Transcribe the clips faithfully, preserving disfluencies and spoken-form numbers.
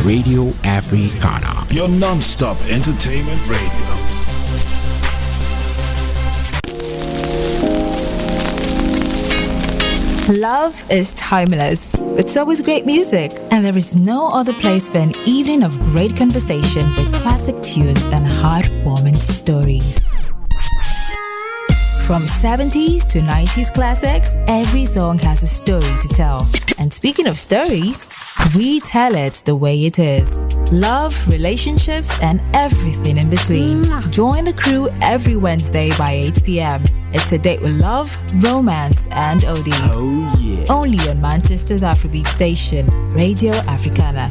Radio Africana, your non-stop entertainment radio. Love is timeless, but so is great music, and there is no other place for an evening of great conversation with classic tunes and heartwarming stories. From seventies to nineties classics, every song has a story to tell. And speaking of stories, we tell it the way it is. Love, relationships, and everything in between. Join the crew every Wednesday by eight p.m. It's a date with love, romance, and oldies. Oh yeah. Only on Manchester's Afrobeat station, Radio Africana.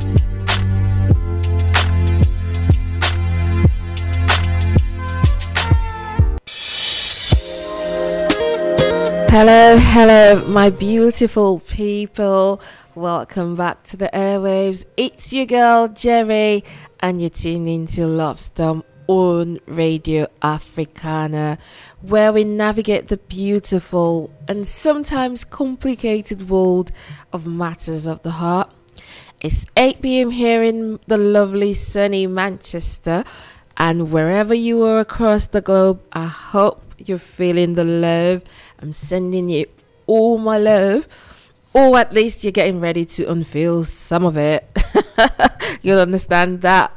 Hello, hello, my beautiful people. Welcome back to the airwaves. It's your girl, Jerry, and you're tuned into Love Storm on Radio Africana, where we navigate the beautiful and sometimes complicated world of matters of the heart. It's eight p.m. here in the lovely sunny Manchester, and wherever you are across the globe, I hope you're feeling the love. I'm sending you all my love, or at least you're getting ready to unveil some of it. You'll understand that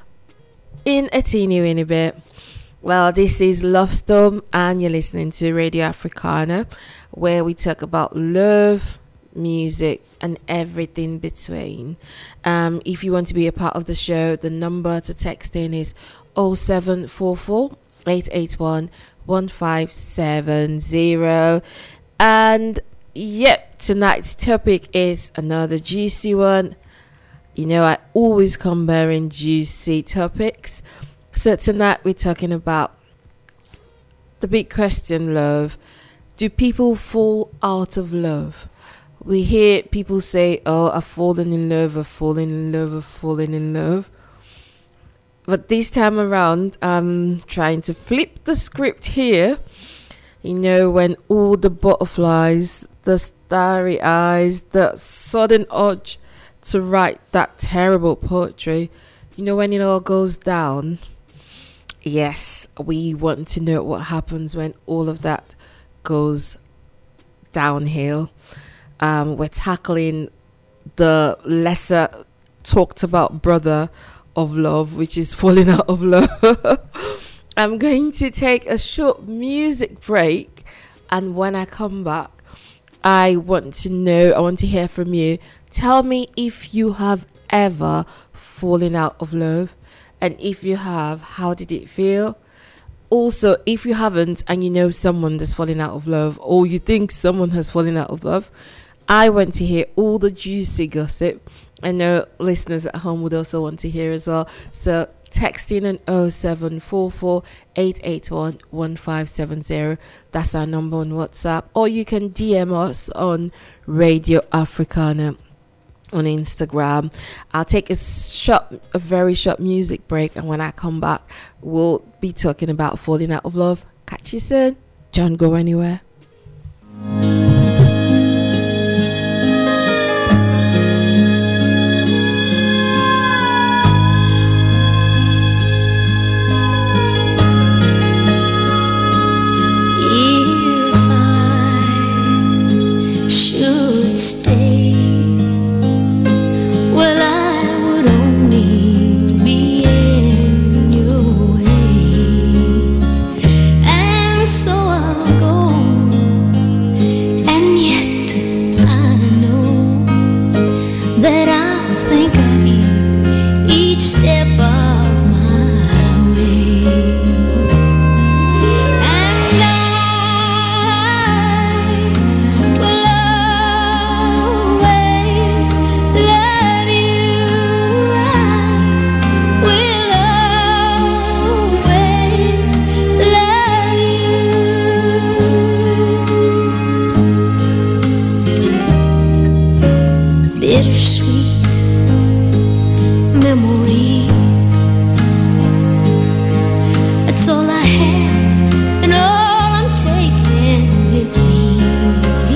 in a teeny weeny bit. Well, this is Love Storm, and you're listening to Radio Africana, where we talk about love, music, and everything between. Um, if you want to be a part of the show, the number to text in is oh seven four four, eight eight one, one five seven zero. And yep, tonight's topic is another juicy one. You know, I always come bearing juicy topics. So tonight we're talking about the big question, love. Do people fall out of love? We hear people say, oh, I've fallen in love, I've fallen in love, I've fallen in love. But this time around, I'm trying to flip the script here. You know, when all the butterflies, the starry eyes, the sudden urge to write that terrible poetry, you know, when it all goes down. Yes, we want to know what happens when all of that goes downhill. Um, we're tackling the lesser talked about brother of love, which is falling out of love. I'm going to take a short music break, and when I come back, I want to know, I want to hear from you. Tell me if you have ever fallen out of love, and if you have, how did it feel? Also, if you haven't and you know someone that's fallen out of love, or you think someone has fallen out of love, I want to hear all the juicy gossip. I know listeners at home would also want to hear as well. So text in on oh seven four four, eight eight one, one five seven zero. That's our number on WhatsApp. Or you can D M us on Radio Africana on Instagram. I'll take a short, a very short music break, and when I come back, we'll be talking about falling out of love. Catch you soon. Don't go anywhere.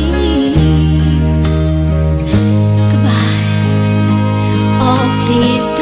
Please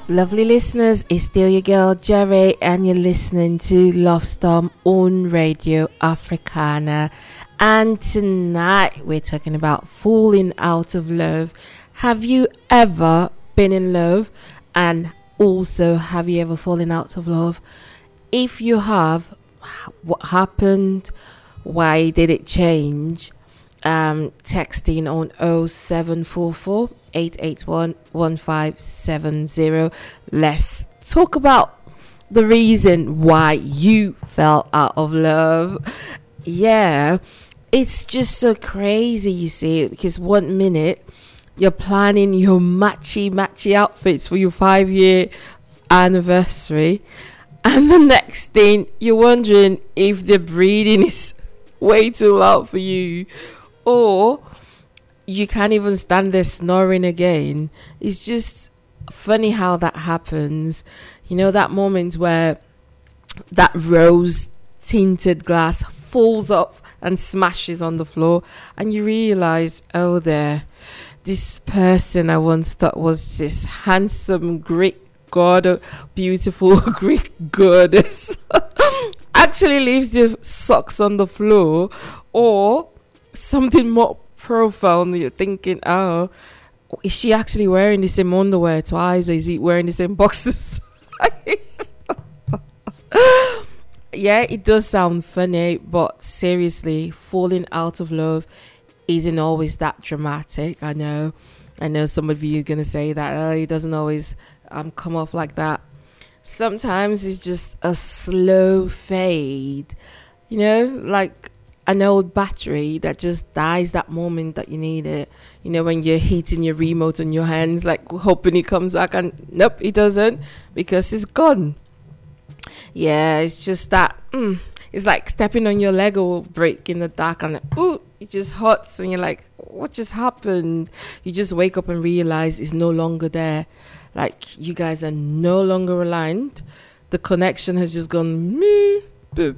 Lovely listeners, it's still your girl Jerry, and you're listening to Love Storm on Radio Africana. And tonight we're talking about falling out of love. Have you ever been in love? And also, have you ever fallen out of love? If you have, what happened? Why did it change? Um, texting on oh seven four four, eight eight one, one five seven zero. Let's talk about the reason why you fell out of love. Yeah, it's just so crazy, you see, because one minute you're planning your matchy matchy outfits for your five year anniversary, and the next thing you're wondering if the breathing is way too loud for you, or you can't even stand there snoring again. It's just funny how that happens. You know, that moment where that rose tinted glass falls up and smashes on the floor, and you realize, oh, there, this person I once thought was this handsome Greek god, beautiful Greek goddess, actually leaves the socks on the floor. Or something more profound, you're thinking, oh, is she actually wearing the same underwear twice? Or is he wearing the same boxers twice? Yeah, it does sound funny, but seriously, falling out of love isn't always that dramatic. I know I know some of you are going to say that, oh, it doesn't always um, come off like that. Sometimes it's just a slow fade, you know, like an old battery that just dies that moment that you need it. You know, when you're heating your remote on your hands, like hoping it comes back, and nope, it doesn't, because it's gone. Yeah, it's just that, mm, it's like stepping on your Lego brick in the dark, and like, ooh, it just hurts, and you're like, what just happened? You just wake up and realize it's no longer there. Like, you guys are no longer aligned. The connection has just gone, meh, boop.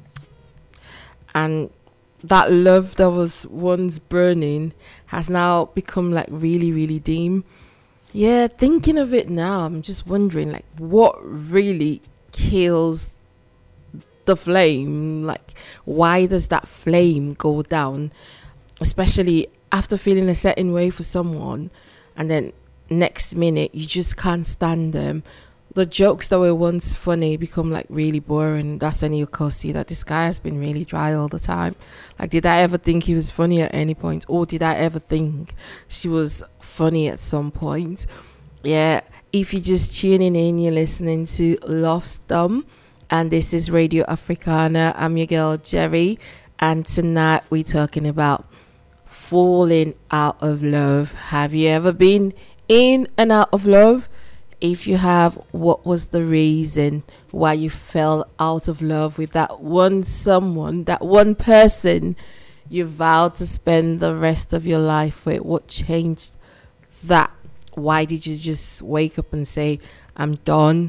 And that love that was once burning has now become like really, really dim. Yeah, thinking of it now, I'm just wondering, like, what really kills the flame? Like, why does that flame go down? Especially after feeling a certain way for someone, and then next minute you just can't stand them. The jokes that were once funny become like really boring. That's when it occurs to you that this guy has been really dry all the time. Like, did I ever think he was funny at any point? Or did I ever think she was funny at some point? Yeah, if you're just tuning in, you're listening to Love Storm, and this is Radio Africana. I'm your girl Jerry, and tonight we're talking about falling out of love. Have you ever been in and out of love? If you have, what was the reason why you fell out of love with that one someone, that one person you vowed to spend the rest of your life with? What changed that? Why did you just wake up and say, I'm done?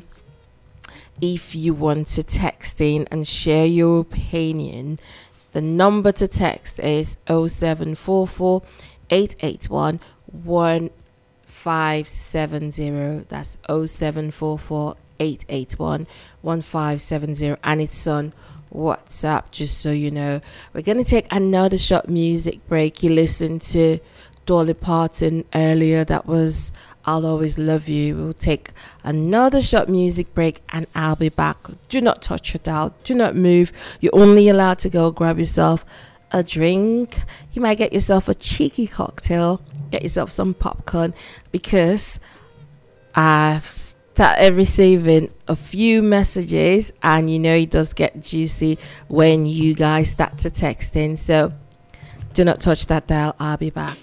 If you want to text in and share your opinion, the number to text is oh seven four four, eight eight one, one five seven zero. That's oh seven four four, eight eight one, one five seven zero, and it's on WhatsApp, just so you know. We're going to take another short music break. You listened to Dolly Parton earlier. That was I'll Always Love You. We'll take another short music break, and I'll be back. Do not touch your dial. Do not move. You're only allowed to go grab yourself a drink. You might get yourself a cheeky cocktail. Get yourself some popcorn, because I've started receiving a few messages, and you know it does get juicy when you guys start to text in. So do not touch that dial. I'll be back.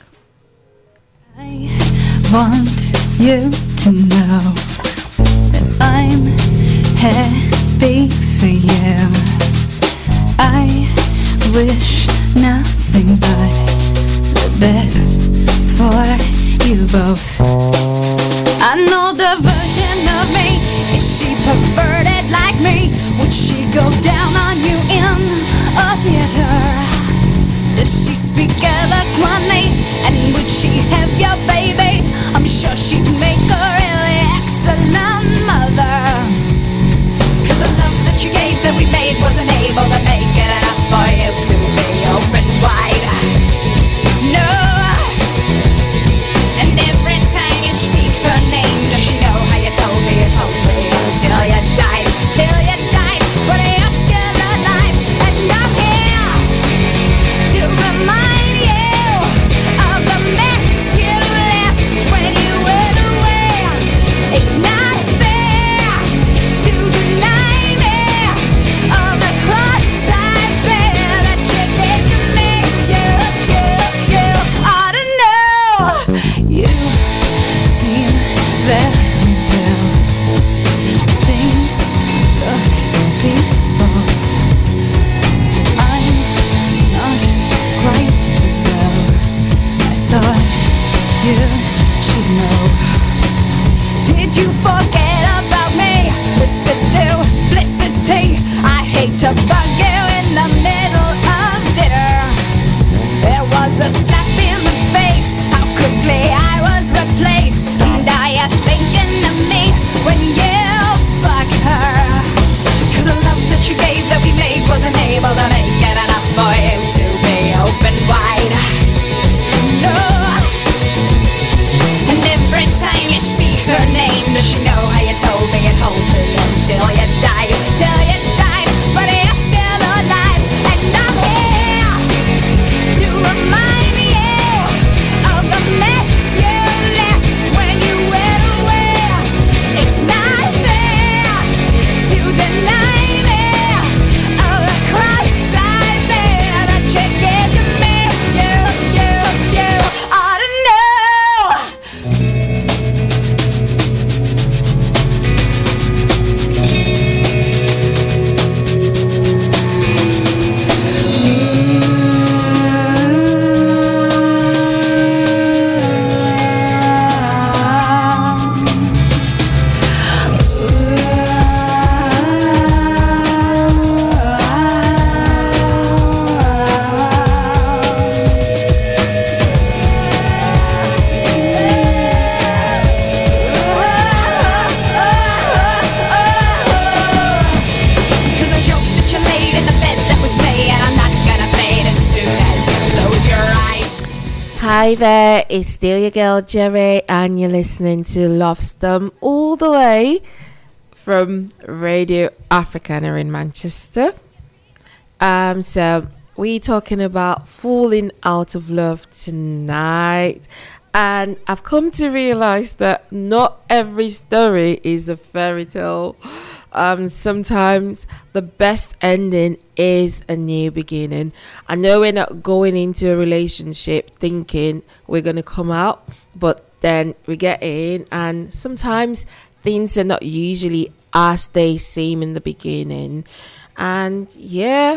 I want you to know that I'm happy for you. I wish nothing but the best for you both. I know the version of me. Is she perverted like me? Would she go down on you in a theater? Does she speak eloquently? And would she have your baby? I'm sure she'd make a really excellent Hi there, it's still your girl Jerry, and you're listening to Love Stum all the way from Radio Africana in Manchester. Um, so we're talking about falling out of love tonight, and I've come to realize that not every story is a fairy tale. Um, sometimes the best ending is a new beginning. I know we're not going into a relationship thinking we're going to come out, but then we get in, and sometimes things are not usually as they seem in the beginning. And yeah,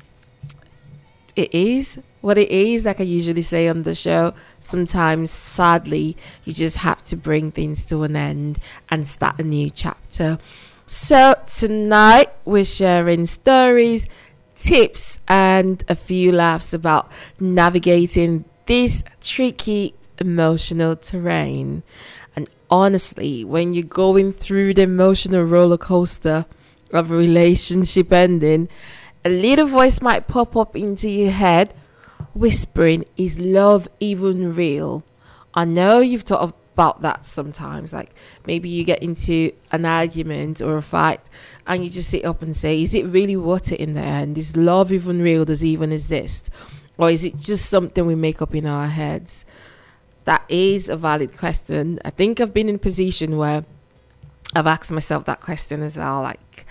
it is what it is. Like I usually say on the show, sometimes sadly you just have to bring things to an end and start a new chapter. So tonight we're sharing stories, tips, and a few laughs about navigating this tricky emotional terrain. And honestly, when you're going through the emotional roller coaster of a relationship ending, a little voice might pop up into your head whispering, "Is love even real?" I know you've thought of about that sometimes. Like maybe you get into an argument or a fight and you just sit up and say, is it really worth it in the end? Is love even real? Does it even exist? Or is it just something we make up in our heads? That is a valid question. I think I've been in a position where I've asked myself that question as well. Like,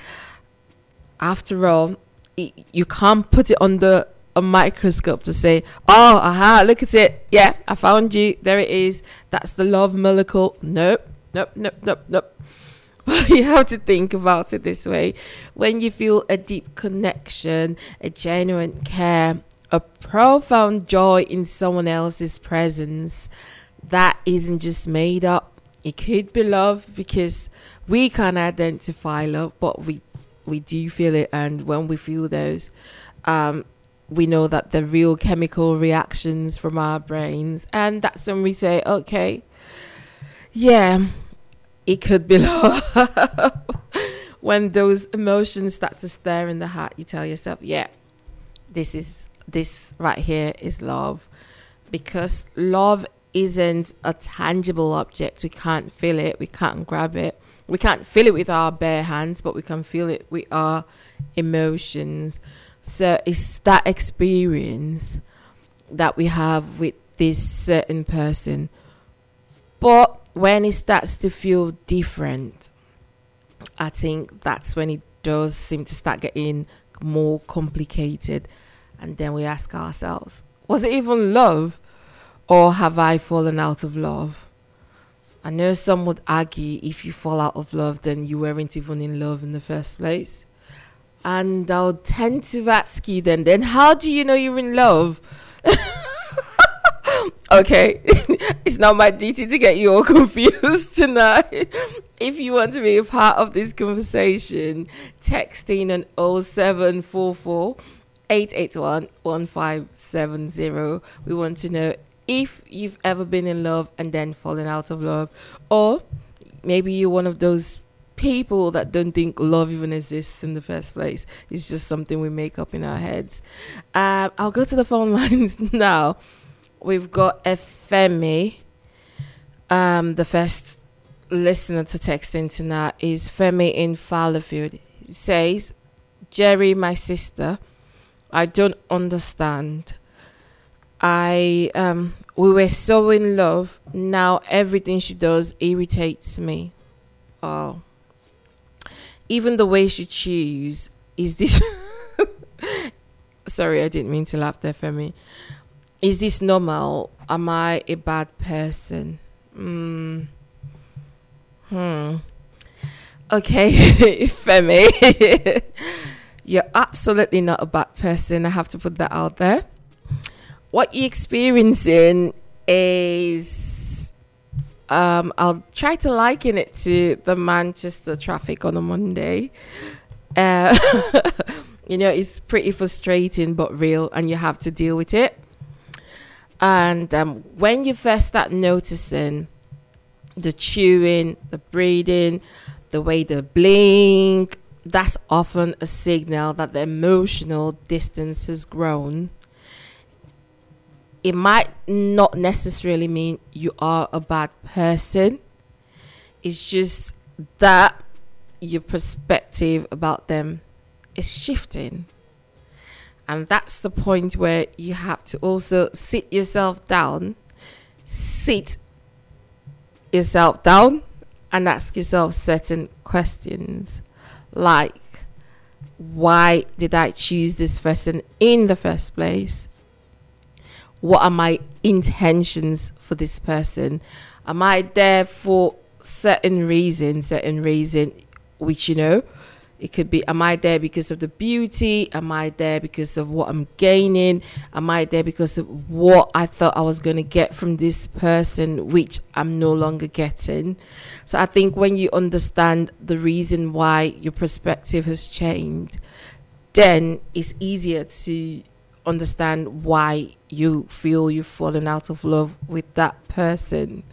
after all, it, you can't put it under a microscope to say, oh, aha, look at it. Yeah, I found you. There it is. That's the love miracle. Nope, nope, nope, nope, nope. You have to think about it this way. When you feel a deep connection, a genuine care, a profound joy in someone else's presence, that isn't just made up. It could be love, because we can't identify love, but we we do feel it. And when we feel those, um, we know that the real chemical reactions from our brains. And that's when we say, okay, yeah, it could be love. When those emotions start to stir in the heart, you tell yourself, yeah, this is this right here is love. Because love isn't a tangible object. We can't feel it. We can't grab it. We can't feel it with our bare hands, but we can feel it with our emotions. So it's that experience that we have with this certain person. But when it starts to feel different, I think that's when it does seem to start getting more complicated. And then we ask ourselves, was it even love? Or have I fallen out of love? I know some would argue if you fall out of love, then you weren't even in love in the first place. And I'll tend to ask you then, then how do you know you're in love? Okay, it's not my duty to get you all confused tonight. If you want to be a part of this conversation, texting on oh seven four four, eight eight one, one five seven zero. We want to know if you've ever been in love and then fallen out of love, or maybe you're one of those people that don't think love even exists in the first place. It's just something we make up in our heads. Um, I'll go to the phone lines now. We've got Femi. Um, the first listener to text in tonight is Femi in Fallowfield. He says, Jerry, my sister, I don't understand. I um we were so in love. Now everything she does irritates me. Oh. Even the way she chews is this sorry, I didn't mean to laugh there, Femi. Is this normal? Am I a bad person? Mm. Hmm. Okay, Femi. You're absolutely not a bad person. I have to put that out there. What you're experiencing is, um, I'll try to liken it to the Manchester traffic on a Monday. Uh, you know, it's pretty frustrating but real, and you have to deal with it. And um, when you first start noticing the chewing, the breathing, the way they blink, that's often a signal that the emotional distance has grown. it might not necessarily mean you are a bad person. It's just that your perspective about them is shifting. And that's the point where you have to also sit yourself down, sit yourself down and ask yourself certain questions like, why did I choose this person in the first place? What are my intentions for this person? Am I there for certain reason, certain reason, which, you know, it could be, am I there because of the beauty? Am I there because of what I'm gaining? Am I there because of what I thought I was going to get from this person, which I'm no longer getting? So I think when you understand the reason why your perspective has changed, then it's easier to understand why you feel you've fallen out of love with that person.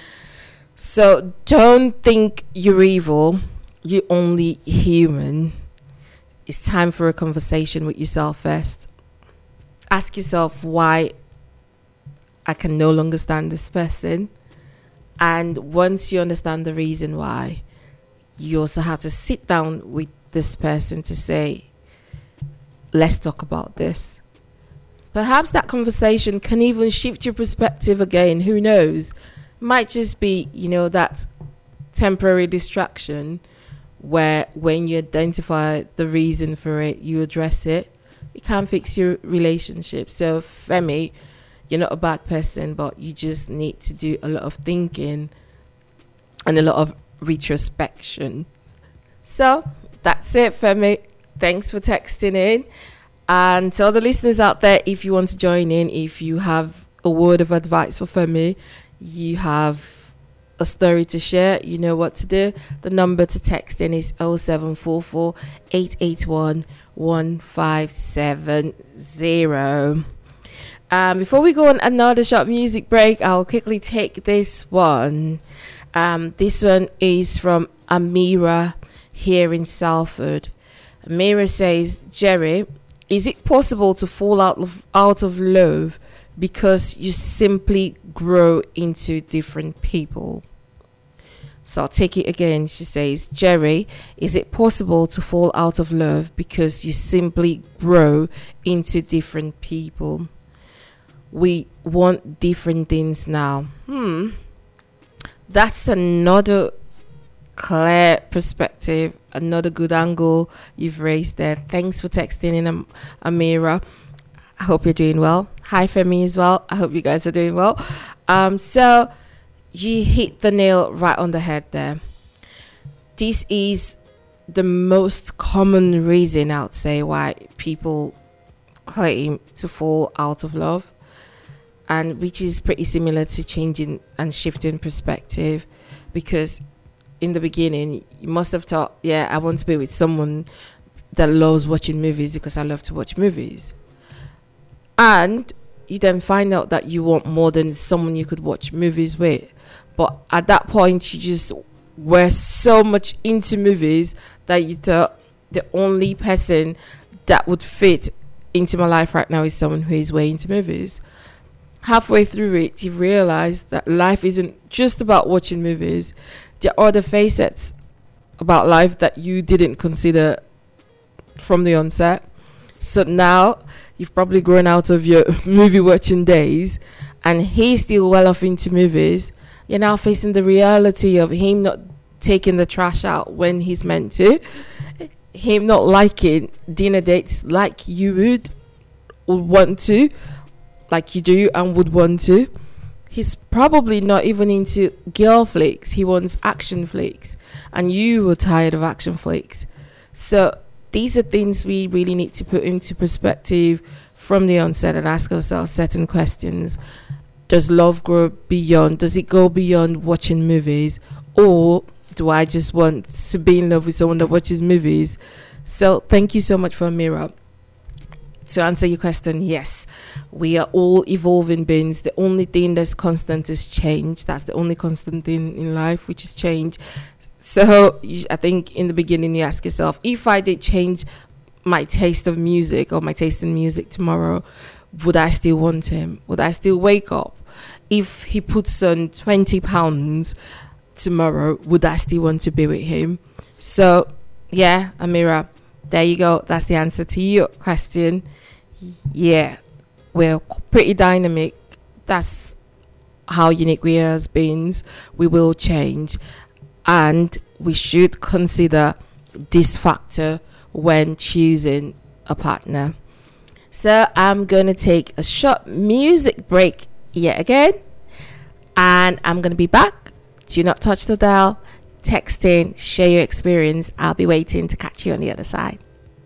So don't think you're evil. You're only human. It's time for a conversation with yourself first. Ask yourself why I can no longer stand this person. And once you understand the reason why, you also have to sit down with this person to say, let's talk about this. Perhaps that conversation can even shift your perspective again. Who knows? Might just be, you know, that temporary distraction where when you identify the reason for it, you address it. It can fix your relationship. So Femi, you're not a bad person, but you just need to do a lot of thinking and a lot of retrospection. So that's it, Femi. Thanks for texting in. And to all the listeners out there, if you want to join in, if you have a word of advice for Femi, you have a story to share, you know what to do. The number to text in is oh seven four four, eight eight one, one five seven zero. Um, before we go on another short music break, I'll quickly take this one. Um, this one is from Amira here in Salford. Amira says, Jerry, is it possible to fall out of, out of love because you simply grow into different people? So I'll take it again. She says, Jerry, is it possible to fall out of love because you simply grow into different people? We want different things now. Hmm. That's another clear perspective, another good angle you've raised there. Thanks for texting in, Am- Amira. I hope you're doing well. Hi, Femi, as well. I hope you guys are doing well. Um, so you hit the nail right on the head there. This is the most common reason, I would say, why people claim to fall out of love, and which is pretty similar to changing and shifting perspective, because in the beginning you must have thought, yeah, I want to be with someone that loves watching movies because I love to watch movies. And you then find out that you want more than someone you could watch movies with. But at that point, you just were so much into movies that you thought the only person that would fit into my life right now is someone who is way into movies. Halfway through it, you realize that life isn't just about watching movies. There are other facets about life that you didn't consider from the onset. So now you've probably grown out of your movie watching days, and he's still well off into movies. You're now facing the reality of him not taking the trash out when he's meant to, him not liking dinner dates like you would, would want to, like you do and would want to. He's probably not even into girl flicks. He wants action flicks, and you were tired of action flicks. So these are things we really need to put into perspective from the onset and ask ourselves certain questions. Does love grow beyond? Does it go beyond watching movies? Or do I just want to be in love with someone that watches movies? So thank you so much for Amira. To answer your question, yes, we are all evolving beings. The only thing that's constant is change. That's the only constant thing in life, which is change. So you, I think in the beginning you ask yourself, if I did change my taste of music or my taste in music tomorrow, would I still want him? Would I still wake up? If he puts on twenty pounds tomorrow, would I still want to be with him? So, yeah, Amira, there you go. That's the answer to your question. Yeah, we're pretty dynamic. That's how unique we are as beings. We will change, and we should consider this factor when choosing a partner. So I'm going to take a short music break yet again, and I'm going to be back. Do not touch the dial. Text in, share your experience. I'll be waiting to catch you on the other side.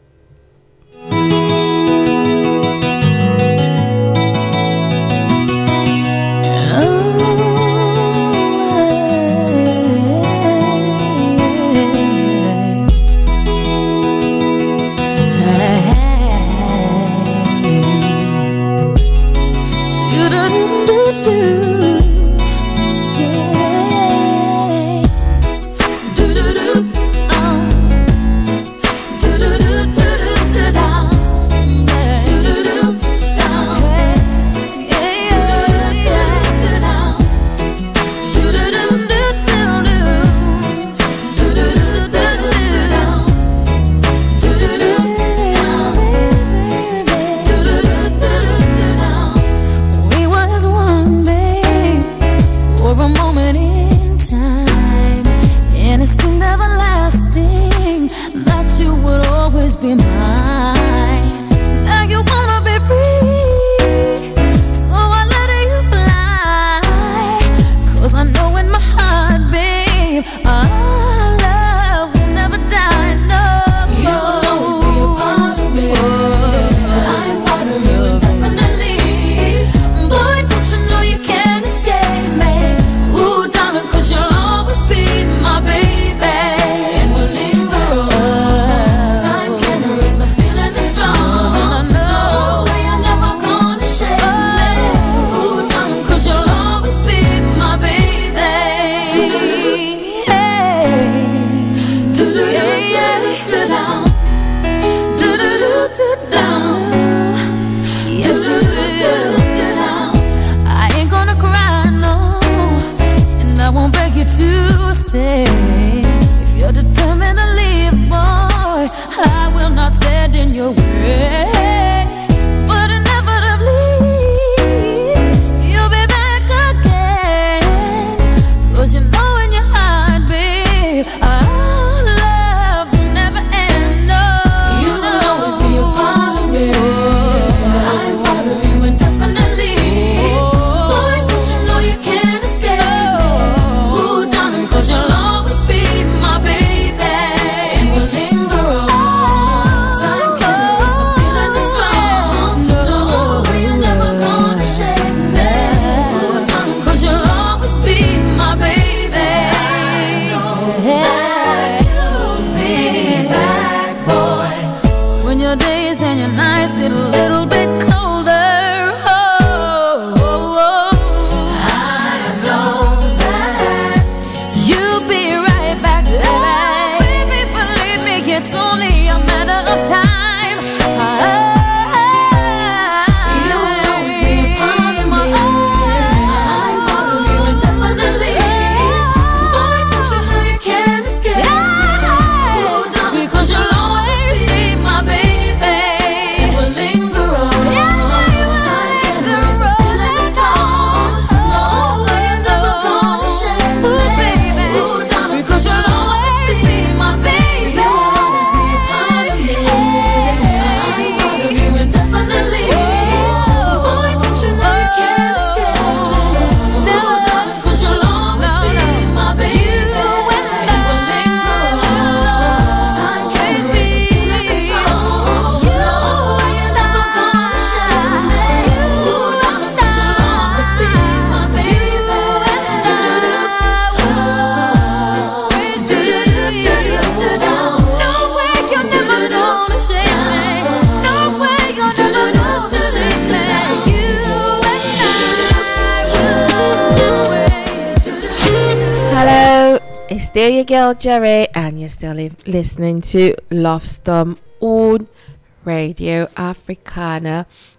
Still your girl Jerry, and you're still li- listening to Love Storm on Radio Africana.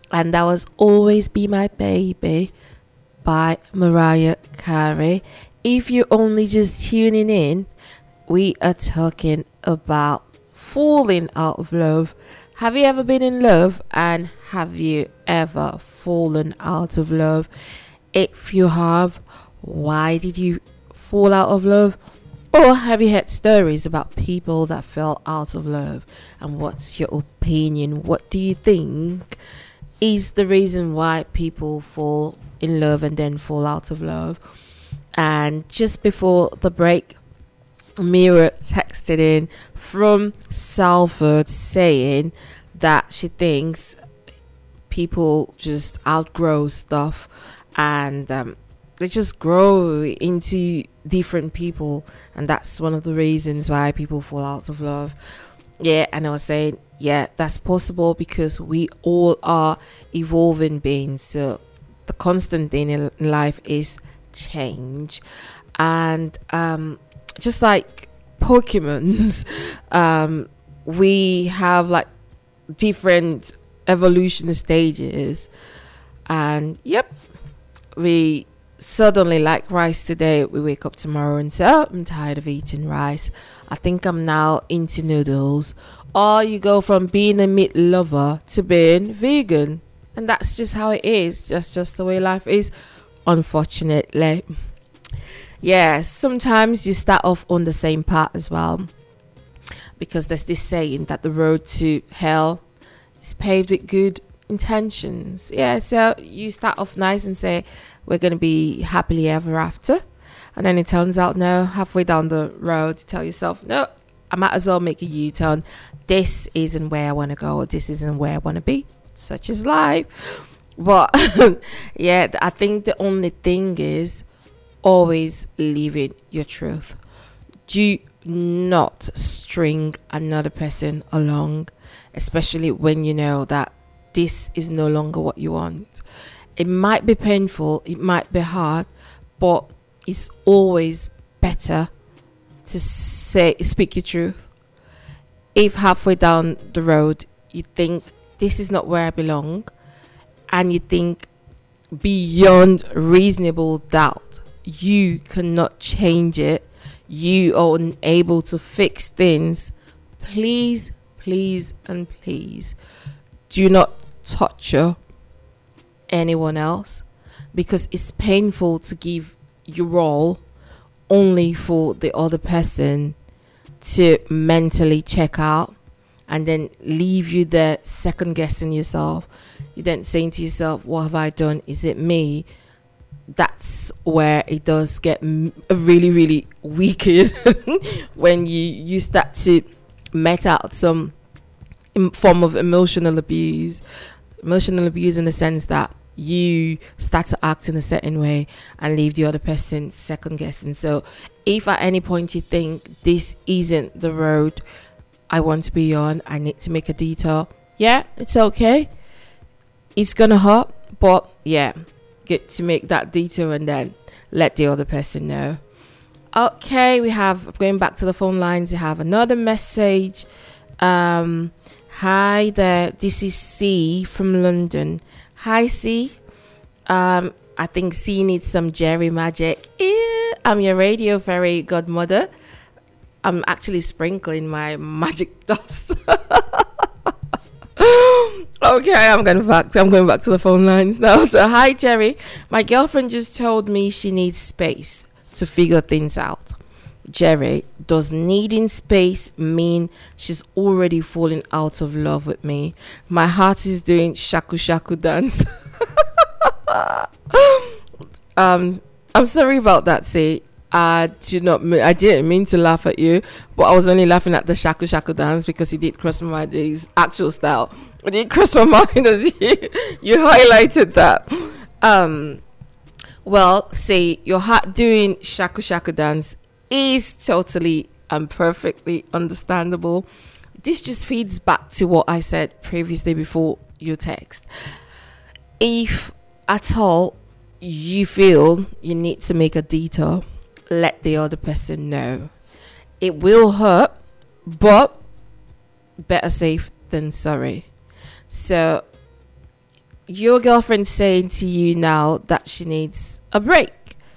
and that was Always Be My Baby by Mariah Carey. If you're only just tuning in, we are talking about falling out of love. Have you ever been in love, and have you ever fallen out of love? If you have, why did you fall out of love? Or have you heard stories about people that fell out of love? And what's your opinion? What do you think is the reason why people fall in love and then fall out of love? And just before the break, Mira texted in from Salford saying that she thinks people just outgrow stuff, and um, they just grow into different people, and that's one of the reasons why people fall out of love. Yeah, and I was saying, yeah, that's possible because we all are evolving beings. So the constant thing in life is change, and um, just like Pokemons, um, we have like different evolution stages, and yep, we suddenly like rice today, we wake up tomorrow and say, oh, I'm tired of eating rice, I think I'm now into noodles. Or you go from being a meat lover to being vegan, and that's just how it is. That's just the way life is, unfortunately. Yeah, sometimes you start off on the same path as well, because there's this saying that the road to hell is paved with good intentions. Yeah, so you start off nice and say, we're going to be happily ever after, and then it turns out, no, halfway down the road you tell yourself, no, I might as well make a U-turn. This isn't where I want to go, or this isn't where I want to be. Such is life. But yeah, I think the only thing is always living your truth. Do not string another person along, especially when you know that this is no longer what you want. It might be painful, it might be hard, but it's always better to say, speak your truth. If halfway down the road you think this is not where I belong, and you think beyond reasonable doubt you cannot change it, you are unable to fix things, please, please, and please do not torture anyone else, because it's painful to give your all only for the other person to mentally check out and then leave you there second guessing yourself. You then saying to yourself, what have I done? Is it me? That's where it does get m- really, really wicked when you, you start to met out some im- form of emotional abuse. Emotional abuse in the sense that you start to act in a certain way and leave the other person second guessing. So if at any point you think this isn't the road I want to be on, I need to make a detour, yeah, it's okay. It's gonna hurt, but yeah, get to make that detour and then let the other person know. Okay, we have, going back to the phone lines, we have another message. Um, hi there, this is C from London. Hi C. Um, I think C needs some Jerry magic. Yeah, I'm your radio fairy godmother. I'm actually sprinkling my magic dust. Okay, I'm going back. I'm going back to the phone lines now. So, hi Jerry. My girlfriend just told me she needs space to figure things out. Jerry, does needing space mean she's already falling out of love with me? My heart is doing shaku shaku dance. um, I'm sorry about that. See, I did not. I didn't mean to laugh at you, but I was only laughing at the shaku shaku dance because it did cross my mind. His actual style, it did cross my mind as you you highlighted that. Um, well, see, your heart doing shaku shaku dance is totally and perfectly understandable. This just feeds back to what I said previously before your text. If at all you feel you need to make a detour, let the other person know. It will hurt, but better safe than sorry. So your girlfriend saying to you now that she needs a break.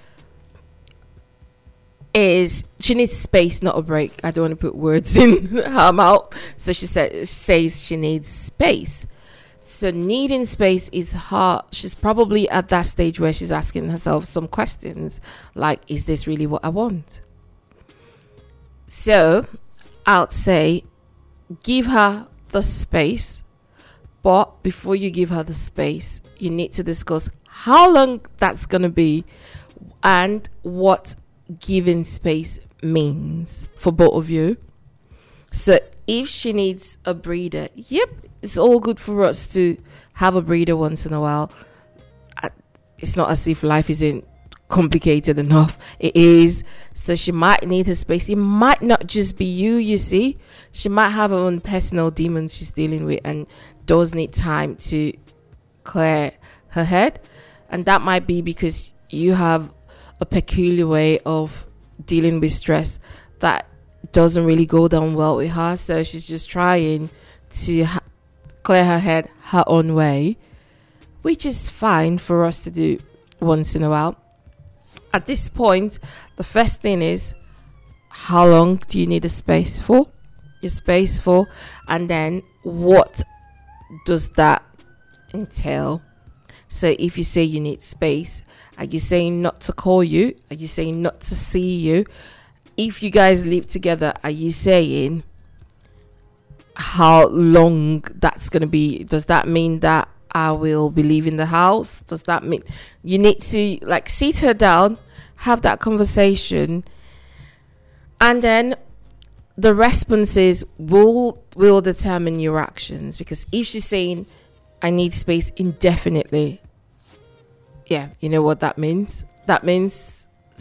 Is she needs space, not a break. I don't want to put words in her mouth. So she said, she says she needs space. So needing space is hard. She's probably at that stage where she's asking herself some questions like, is this really what I want? So I'd say give her the space. But before you give her the space, you need to discuss how long that's going to be and what giving space means for both of you. So if she needs a breather, yep, it's all good for us to have a breather once in a while. It's not as if life isn't complicated enough. It is. So she might need her space. It might not just be you, you see. She might have her own personal demons she's dealing with and does need time to clear her head. And that might be because you have a peculiar way of dealing with stress that doesn't really go down well with her. So she's just trying to ha- clear her head her own way, which is fine for us to do once in a while. At this point, the first thing is, how long do you need a space for? Your space for, and then what does that entail? So if you say you need space, are you saying not to call you? Are you saying not to see you? If you guys live together, are you saying how long that's going to be? Does that mean that I will be leaving the house? Does that mean you need to like sit her down, have that conversation, and then the responses will will determine your actions? Because if she's saying I need space indefinitely, yeah, you know what that means? That means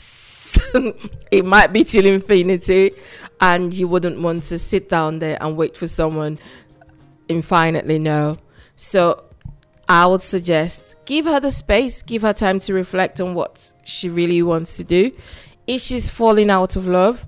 it might be till infinity, and you wouldn't want to sit down there and wait for someone infinitely. No. So I would suggest give her the space, give her time to reflect on what she really wants to do. If she's falling out of love,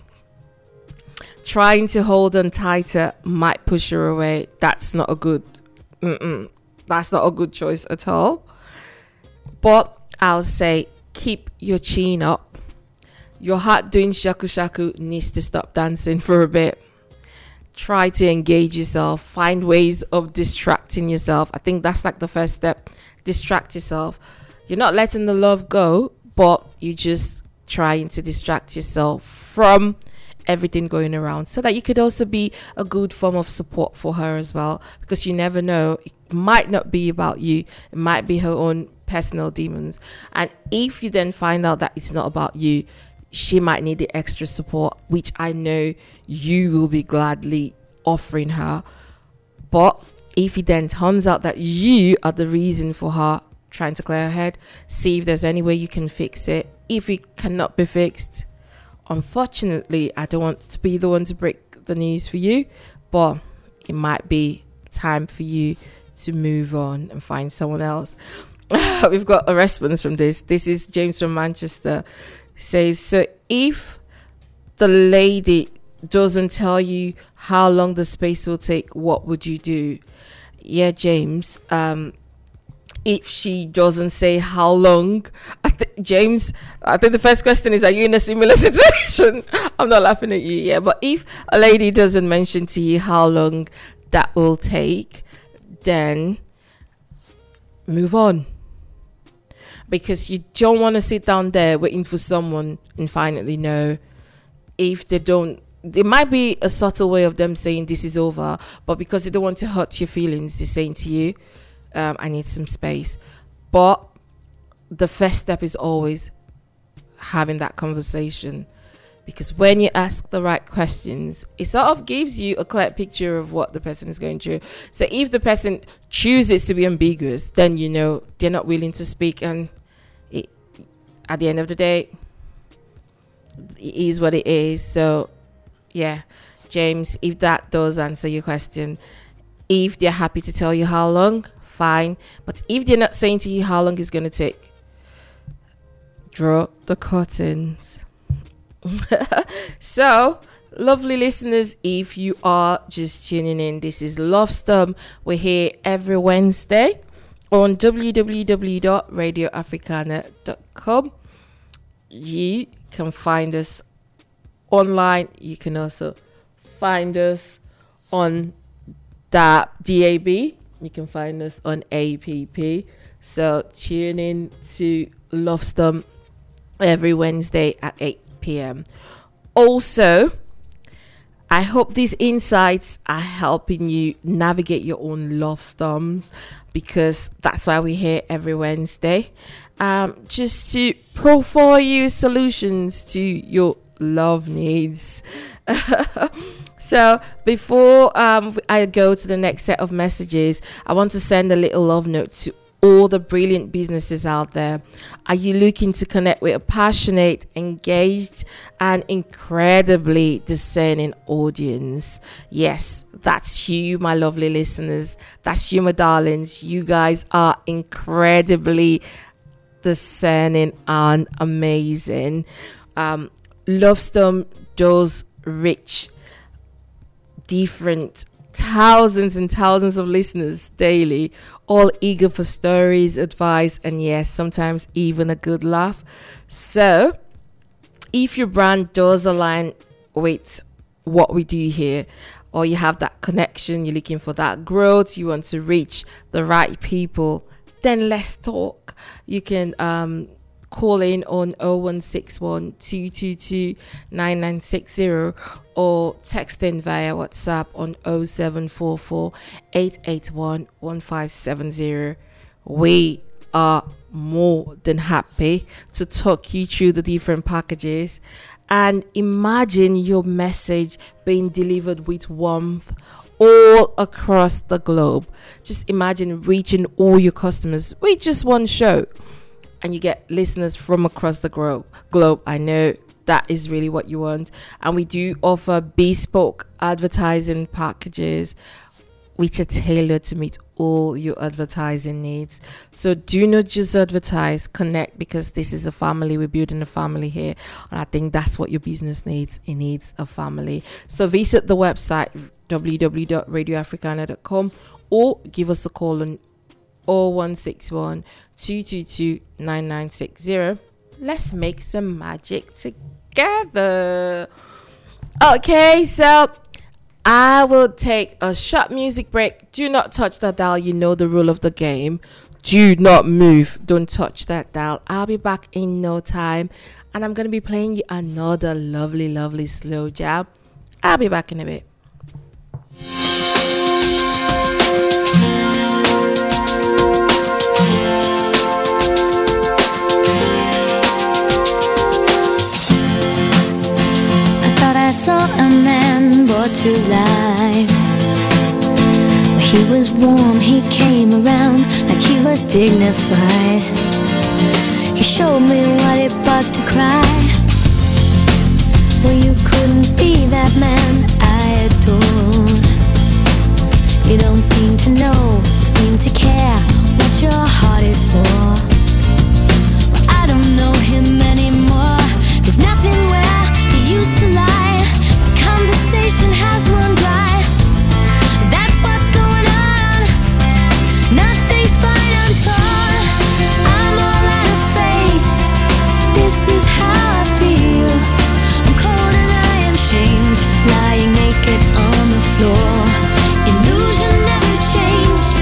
trying to hold on tighter might push her away. That's not a good mm-mm, that's not a good choice at all. But I'll say keep your chin up. Your heart doing shaku shaku needs to stop dancing for a bit. Try to engage yourself. Find ways of distracting yourself. I think that's like the first step. Distract yourself. You're not letting the love go, but you're just trying to distract yourself from everything going around, so that you could also be a good form of support for her as well, because you never know, it might not be about you, it might be her own personal demons. And if you then find out that it's not about you, she might need the extra support, which I know you will be gladly offering her. But if it then turns out that you are the reason for her trying to clear her head, see if there's any way you can fix it. If it cannot be fixed, unfortunately, I don't want to be the one to break the news for you, but it might be time for you to move on and find someone else. We've got a response from this. This is James from Manchester. Says, so if the lady doesn't tell you how long the space will take, what would you do? Yeah, James, um, if she doesn't say how long, I th- James, I think the first question is, are you in a similar situation? I'm not laughing at you, yeah, but if a lady doesn't mention to you how long that will take, then move on. Because you don't want to sit down there waiting for someone and finally know. If they don't, it might be a subtle way of them saying this is over, but because they don't want to hurt your feelings, they're saying to you, um, I need some space. But the first step is always having that conversation, because when you ask the right questions, it sort of gives you a clear picture of what the person is going through. So if the person chooses to be ambiguous, then you know they're not willing to speak, and it, at the end of the day, it is what it is. So yeah, James, if that does answer your question, if they're happy to tell you how long, fine. But if they're not saying to you how long it's going to take, draw the curtains. So, lovely listeners, if you are just tuning in, this is Love Storm. We're here every Wednesday, on w w w dot radio africana dot com. You can find us online. You can also find us on the D A B. You can find us on A P P. So tune in to Love Storm every Wednesday at eight p.m. Also, I hope these insights are helping you navigate your own love storms, because that's why we're here every Wednesday. Um, just to profile you solutions to your love needs. So before um, I go to the next set of messages, I want to send a little love note to all the brilliant businesses out there. Are you looking to connect with a passionate, engaged, and incredibly discerning audience? Yes, that's you, my lovely listeners. That's you, my darlings. You guys are incredibly discerning and amazing. Um, Love Storm does reach different thousands and thousands of listeners daily, all eager for stories, advice, and yes, sometimes even a good laugh. So if your brand does align with what we do here, or you have that connection, you're looking for that growth, you want to reach the right people, then let's talk. You can um call in on oh one six one, two two two, nine nine six zero or text in via WhatsApp on oh seven four four, eight eight one, one five seven zero. We are more than happy to talk you through the different packages, and imagine your message being delivered with warmth all across the globe. Just imagine reaching all your customers with just one show, and you get listeners from across the gro- globe. I know that is really what you want. And we do offer bespoke advertising packages which are tailored to meet all your advertising needs. So do not just advertise, connect, because this is a family. We're building a family here, and I think that's what your business needs. It needs a family. So visit the website w w w dot radio africana dot com or give us a call on oh one six one, two two two, nine nine six zero. Let's make some magic together. Okay, so I will take a short music break. Do not touch that dial. You know the rule of the game. Do not move. Don't touch that dial. I'll be back in no time, and I'm going to be playing you another lovely, lovely slow jam. I'll be back in a bit. I saw a man brought to life. He was warm, he came around like he was dignified. He showed me what it was to cry. Well, you couldn't be that man I adore. You don't seem to know, seem to care what your heart is for. Well, I don't know him anymore. There's nothing where he used to lie. Conversation has run dry. That's what's going on. Nothing's fine, I'm torn. I'm all out of faith. This is how I feel. I'm cold and I am shamed, lying naked on the floor. Illusion never changed.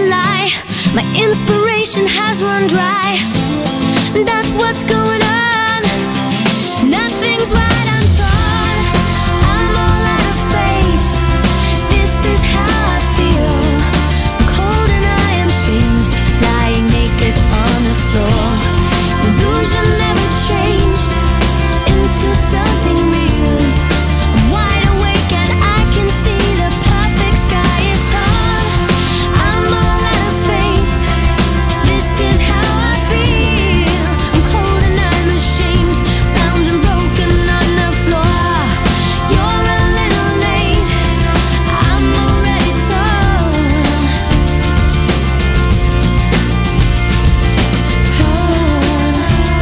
lie. My inspiration has run dry. That's what's going on. Nothing's right, I'm torn. I'm all out of faith. This is how I feel. I'm cold and I am shamed, lying naked on the floor. Illusion never changed into something real. I'm wide awake and I can see the perfect sky is torn. I'm all out of faith. This is how I feel. I'm cold and I'm ashamed, bound and broken on the floor. You're a little late, I'm already torn. Torn.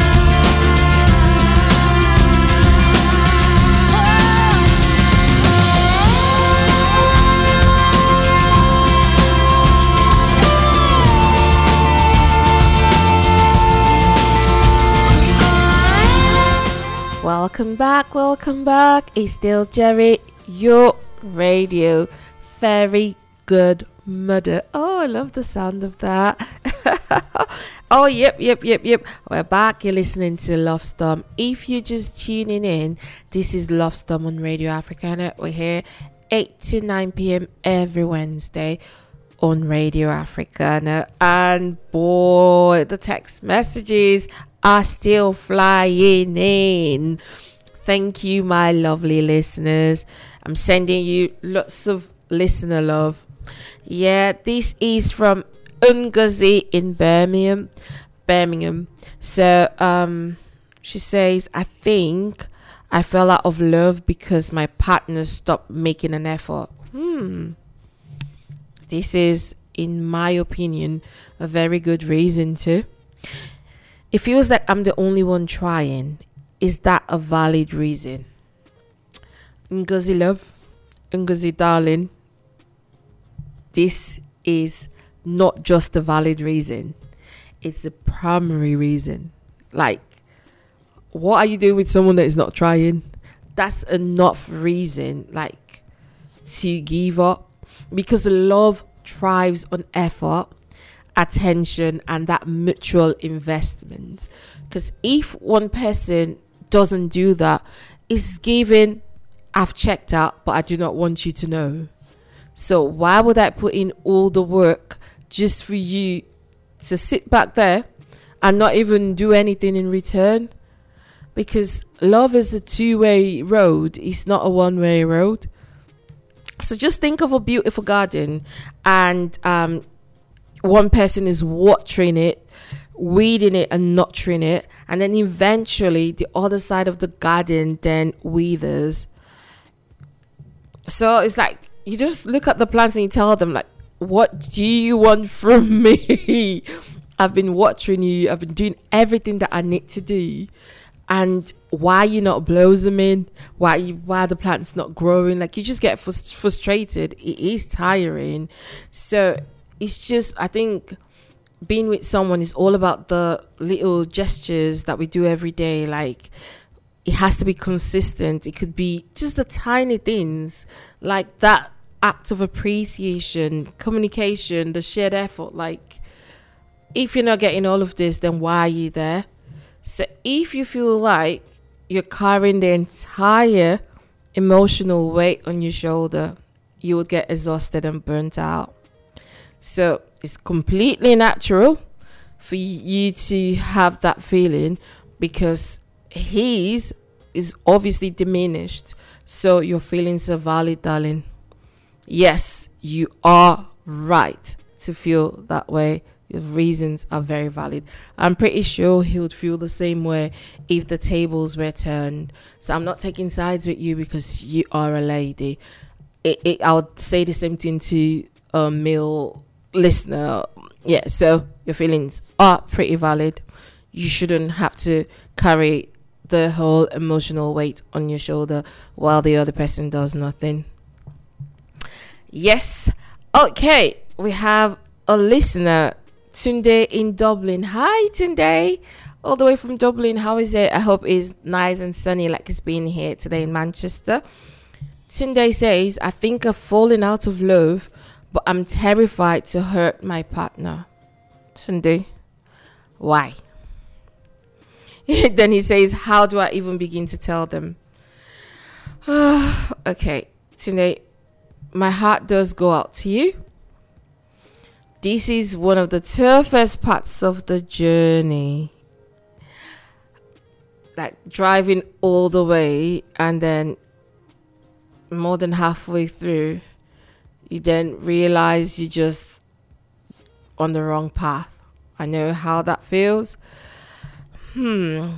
Welcome back, welcome back. It's still Jerry, your radio very good mother. Oh, I love the sound of that. Oh, yep, yep, yep, yep. We're back. You're listening to Love Storm. If you're just tuning in, this is Love Storm on Radio Africana. We're here eight to nine p.m. every Wednesday on Radio Africana. And boy, the text messages are still flying in. Thank you, my lovely listeners. I'm sending you lots of listener love. Yeah, this is from Ngozi in Birmingham. Birmingham. So um she says, I think I fell out of love because my partner stopped making an effort. Hmm. This is, in my opinion, a very good reason to. It feels like I'm the only one trying. Is that a valid reason? Ngozi love, Ngozi darling, this is not just a valid reason. It's a primary reason. Like, what are you doing with someone that is not trying? That's enough reason, like, to give up. Because love thrives on effort, attention, and that mutual investment. Because if one person doesn't do that, it's given, I've checked out, but I do not want you to know. So why would I put in all the work just for you to sit back there and not even do anything in return? Because love is a two-way road. It's not a one-way road. So just think of a beautiful garden, and um, one person is watering it, weeding it and nurturing it, and then eventually the other side of the garden then withers. So it's like, you just look at the plants and you tell them, like, what do you want from me? I've been watering you, I've been doing everything that I need to do, and why are you not blossoming? Why you, why are the plants not growing? Like, you just get frust- frustrated. It is tiring. So it's just, I think being with someone is all about the little gestures that we do every day. Like, it has to be consistent. It could be just the tiny things, like that act of appreciation, communication, the shared effort. Like, if you're not getting all of this, then why are you there? So if you feel like you're carrying the entire emotional weight on your shoulder, you will get exhausted and burnt out. So it's completely natural for you to have that feeling, because his is obviously diminished. So your feelings are valid, darling. Yes, you are right to feel that way. Your reasons are very valid. I'm pretty sure he would feel the same way if the tables were turned. So I'm not taking sides with you because you are a lady. It, it, I would say the same thing to a male listener. Yeah, so your feelings are pretty valid. You shouldn't have to carry the whole emotional weight on your shoulder while the other person does nothing. Yes. Okay, we have a listener, Tunde in Dublin. Hi, Tunde. All the way from Dublin. How is it? I hope it's nice and sunny like it's been here today in Manchester. Tunde says, I think I've fallen out of love, but I'm terrified to hurt my partner. Tunde, why? Then he says, how do I even begin to tell them? Okay, Tunde, my heart does go out to you. This is one of the toughest parts of the journey. Like driving all the way, and then more than halfway through, you then realize you're just on the wrong path. I know how that feels. Hmm.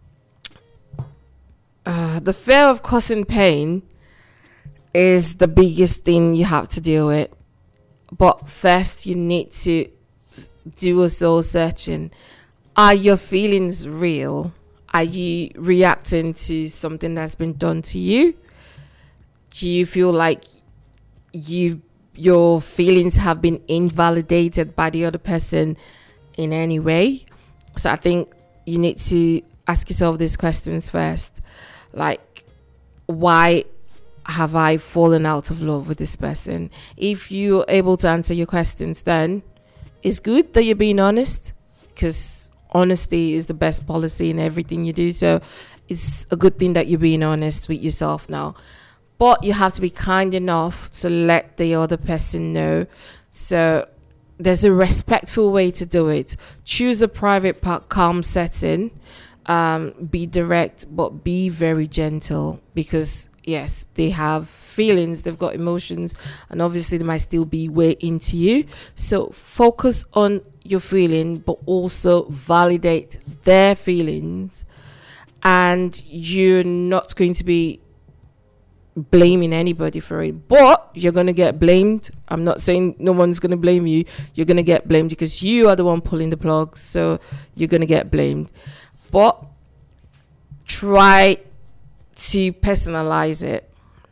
Uh, the fear of causing pain is the biggest thing you have to deal with. But first, you need to do a soul searching. Are your feelings real? Are you reacting to something that's been done to you? Do you feel like you your feelings have been invalidated by the other person in any way? So I think you need to ask yourself these questions first. Like, why have I fallen out of love with this person? If you're able to answer your questions, then it's good that you're being honest, because honesty is the best policy in everything you do. So it's a good thing that you're being honest with yourself now. But you have to be kind enough to let the other person know. So there's a respectful way to do it. Choose a private, calm setting. Um, be direct, but be very gentle, because yes, they have feelings, they've got emotions, and obviously they might still be way into you. So focus on your feeling, but also validate their feelings. And you're not going to be blaming anybody for it, but you're going to get blamed. I'm not saying no one's going to blame you. You're going to get blamed because you are the one pulling the plug. So you're going to get blamed. But try to personalize it.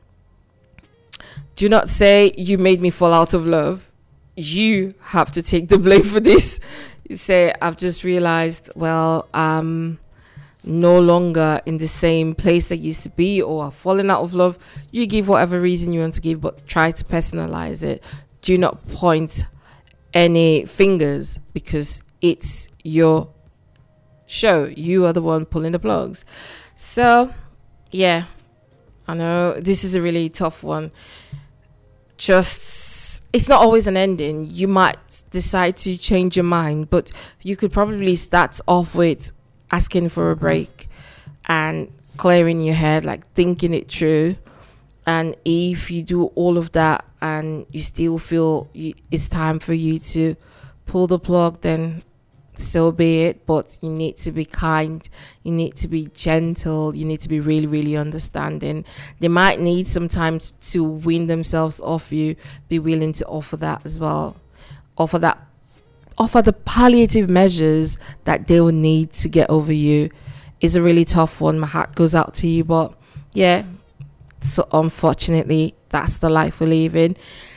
Do not say you made me fall out of love. You have to take the blame for this. You say, I've just realized, well, I'm no longer in the same place I used to be, or I've fallen out of love. You give whatever reason you want to give, but try to personalize it. Do not point any fingers, because it's your show. You are the one pulling the plugs. So yeah, I know this is a really tough one. Just, it's not always an ending. You might decide to change your mind, but you could probably start off with asking for a break and clearing your head, like thinking it through. And if you do all of that and you still feel you, it's time for you to pull the plug, then so be it. But you need to be kind, you need to be gentle, you need to be really, really understanding. They might need some time to wean themselves off you. Be willing to offer that as well. Offer that, offer the palliative measures that they will need to get over you. It's a really tough one. My heart goes out to you, but yeah, so unfortunately, that's the life we live in.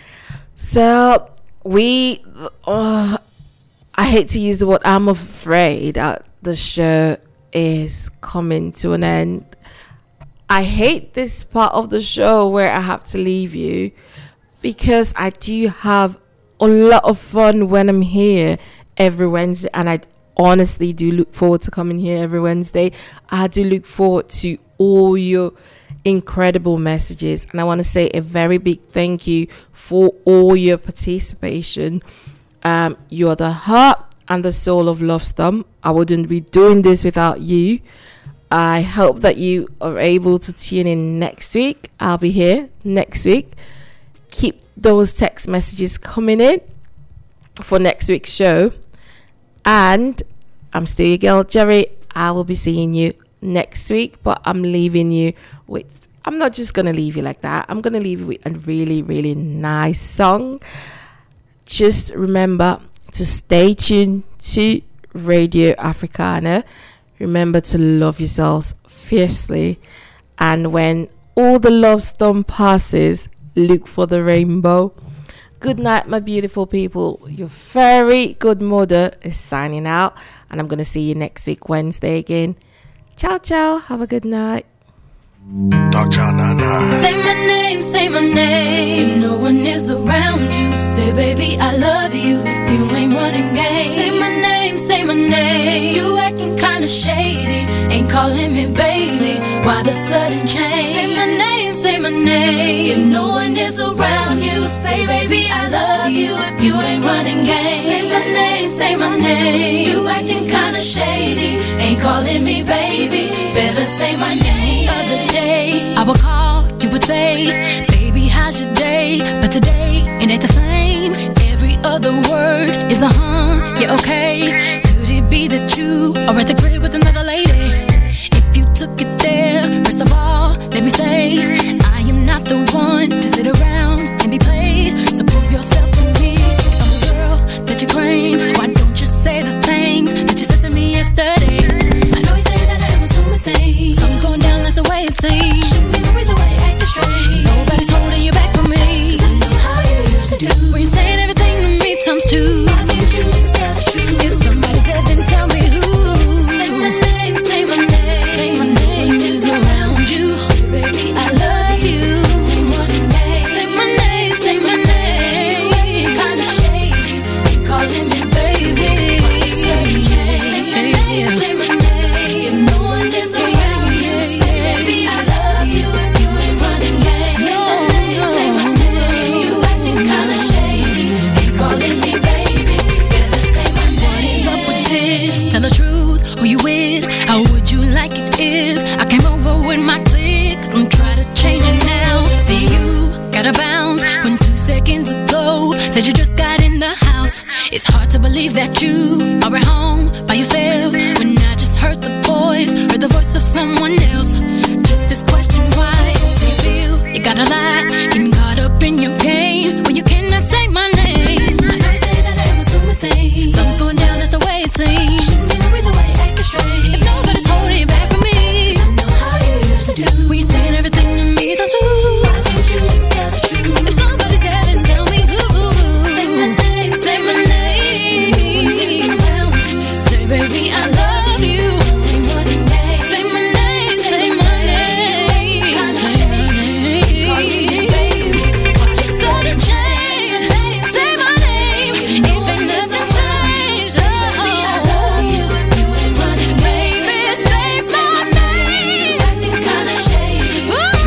So we, uh, I hate to use the word, I'm afraid that the show is coming to an end. I hate this part of the show where I have to leave you, because I do have a lot of fun when I'm here every Wednesday, and I honestly do look forward to coming here every Wednesday. I do look forward to all your incredible messages, and I want to say a very big thank you for all your participation. Um, you are the heart and the soul of Love Storm. I wouldn't be doing this without you. I hope that you are able to tune in next week. I'll be here next week. Keep those text messages coming in for next week's show. And I'm still your girl, Jerry. I will be seeing you next week, but I'm leaving you with, I'm not just going to leave you like that. I'm going to leave you with a really, really nice song. Just remember to stay tuned to Radio Africana. Remember to love yourselves fiercely. And when all the love storm passes, look for the rainbow. Good night, my beautiful people. Your very good mother is signing out. And I'm going to see you next week, Wednesday again. Ciao, ciao. Have a good night. Dark Child nine nine. Say my name, say my name. If no one is around you, say baby I love you. If you ain't running game, say my name, say my name. You acting kinda shady, ain't calling me baby. Why the sudden change? Say my name, say my name. If no one is around you, say baby I love you. If you ain't running game, say my name, say my name. You acting kinda shady, ain't calling me baby. Better say my name. The other day I would call, you would say, baby how's your day? But today it ain't the same. Every other word is a huh, yeah okay. Could it be that you are at the crib with another lady? If you took it there, first of all, let me say, I am not the one to sit around and be played. So prove yourself to me. If I'm the girl that you claim, why don't you say the things that you said to me yesterday? I know you say that I was doing things. Something's going down, that's the way it seems. Shouldn't be no reason why you're acting strange. Nobody's holding you back from me. 'Cause I know how you usually do. When you're saying everything to me times two. Why can't you just tell the truth? If somebody's dead, then tell me who. Say my name, say my name. Say my name is around you. Baby, I love you. Say my name, say my name. Kinda shady, calling me baby. Say my name, say my name. If no one is around you, say baby, I love you. If you ain't running game, say my name. You acting kinda shady, calling me baby. Better say my name. What is up with this? Tell the truth, who you with? How would you like it if I came over with my clique? Don't try to change it now. Say you gotta bounce when two seconds ago said you just got in the house. It's hard to believe that you are at home by yourself when I just heard the voice, heard the voice of someone else. Just this question, why do you feel you gotta lie? Getting caught up in your game when you cannot say my name. I know you say that I was doing things. Something's going down, that's the way it seems. Shouldn't be no reason why you're acting strange. If nobody's holding you back from me, 'cause I know how you usually do. When you're saying everything to me times two. Why can't you just tell the truth? If somebody's dead, then tell me who. Say my name, say my name. Say baby I love you. Say my name, say my name. Sudden change. Say my name. Even nothing changed. Baby I love you. Baby say my name. Acting kinda shady.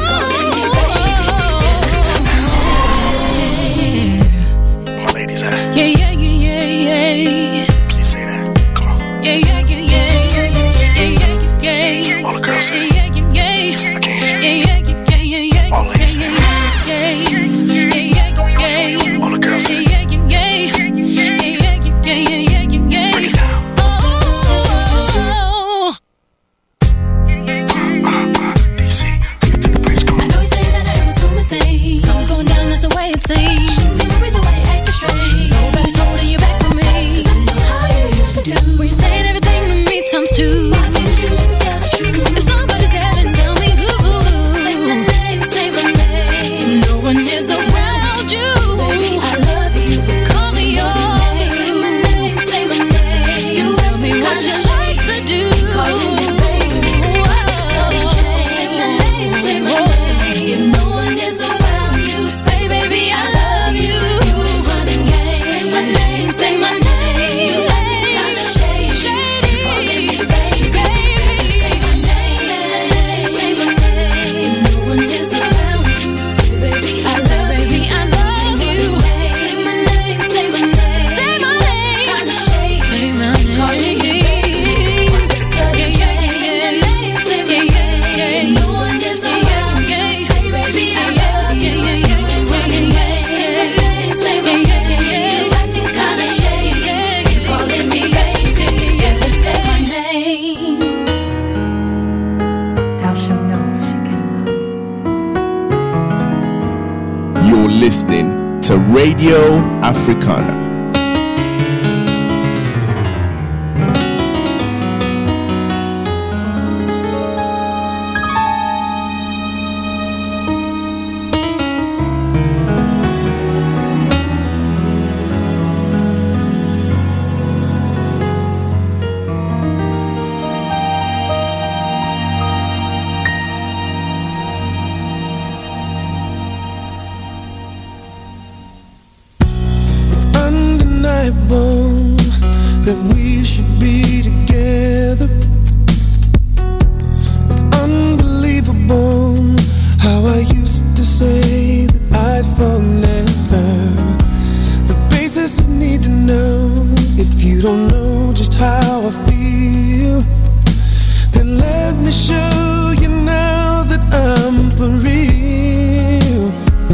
My ladies at. Yeah, yeah, yeah, yeah, yeah. Can you say that? Come on. Yeah, yeah, yeah, yeah, yeah, yeah, yeah, yeah. All the girls say. Yeah, yeah, yeah. I can't hear. Yeah, yeah, yeah, yeah, yeah. All ladies say. Yeah, yeah, yeah, yeah, yeah. All the girls say. Yeah, yeah, yeah, yeah, yeah, yeah, yeah, yeah, yeah. Break it down. Oh. D C, take it to the bridge. Come I on. know you say that I was doing things. Something's going down, that's the way it seems. Shouldn't be no reason why you're acting strange. Nobody's holding you back from me. 'Cause I know how you usually do. When you're saying everything to me times two. Why can't you just tell the truth? If somebody's dead, then tell me who. Say my name, say my name. No one is around you. Baby, I love you. Call me yours. Say my name, say my name. You tell me what you like to do. Calling me baby. Sudden change. Say my name, say my name. If no one is around you, say baby I love you. You ain't running game. Say my name, say my name. You acting kinda shady. Calling me baby. Say my name, say my name. If no one is around you, say baby I love you. I love you. Say my name, say my name. Say my name. Kinda shady. Say my name. Calling me baby. Sudden change. Say my name. If no one is around you, say baby I love you. You ain't running game. Say my name, say my name. You acting kinda shady. Calling me baby. Better say my name. Thou shalt know she can love. You're listening to Radio Africana. that we should be together. It's unbelievable how I used to say that I'd fall never. The basics I need to know. If you don't know just how I feel, then let me show you now that I'm for real.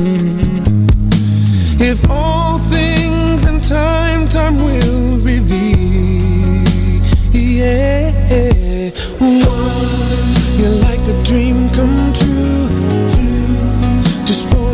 If all things in time, time will reveal. Yeah. One, you're like a dream come true. Two, just one.